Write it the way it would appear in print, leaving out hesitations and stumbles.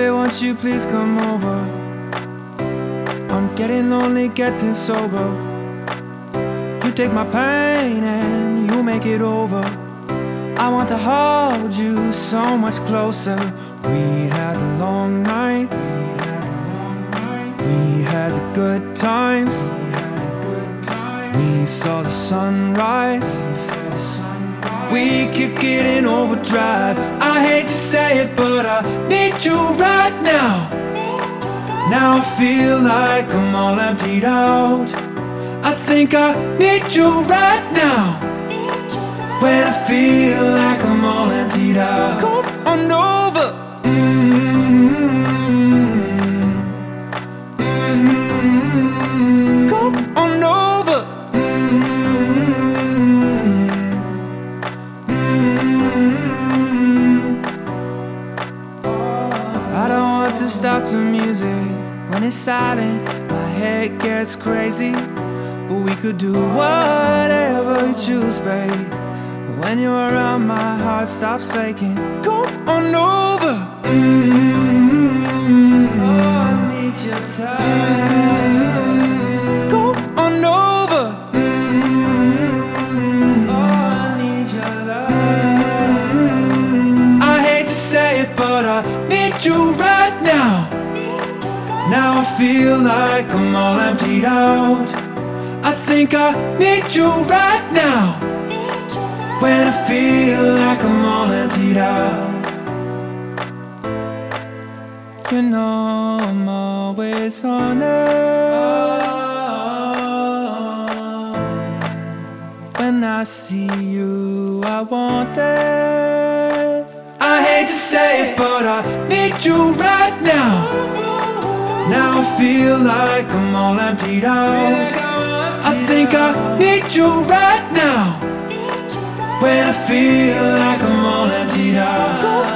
Baby, won't you please come over? I'm getting lonely, getting sober. You take my pain and you make it over. I want to hold you so much closer. We had long nights, we had the good times, we saw the sunrise. We kick it in overdrive. I hate to say it, but I need you right now. Now I feel like I'm all emptied out. I think I need you right now. When I feel like I'm all emptied out. Come on over. Come on over. I don't want to stop the music. When it's silent, my head gets crazy. But we could do whatever you choose, babe. When you're around, my heart stops aching. Come on over. Oh, I need your time. Come on over. Oh, I need your love. I hate to say it, but I need you right now. Now I feel like I'm all emptied out. I think I need you right now. When I feel like I'm all emptied out. You know I'm always on it. When I see you, I want it. I hate to say it, but I need you right now. Now I feel like I'm all emptied out. I think I need you right now. When I feel like I'm all emptied out.